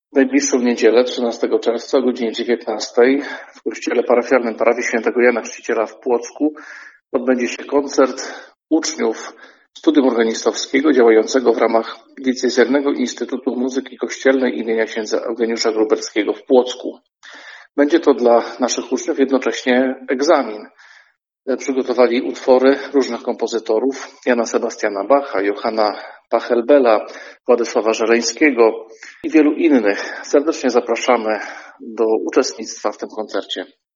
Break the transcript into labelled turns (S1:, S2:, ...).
S1: W najbliższą niedzielę, 13 czerwca o godzinie 19 w kościele parafialnym parafii świętego Jana Chrzciciela w Płocku odbędzie się koncert uczniów studium organistowskiego działającego w ramach Diecezjalnego Instytutu Muzyki Kościelnej imienia księdza Eugeniusza Gruberskiego w Płocku. Będzie to dla naszych uczniów jednocześnie egzamin. Przygotowali utwory różnych kompozytorów: Jana Sebastiana Bacha, Johanna Pachelbela, Władysława Żeleńskiego i wielu innych. Serdecznie zapraszamy do uczestnictwa w tym koncercie.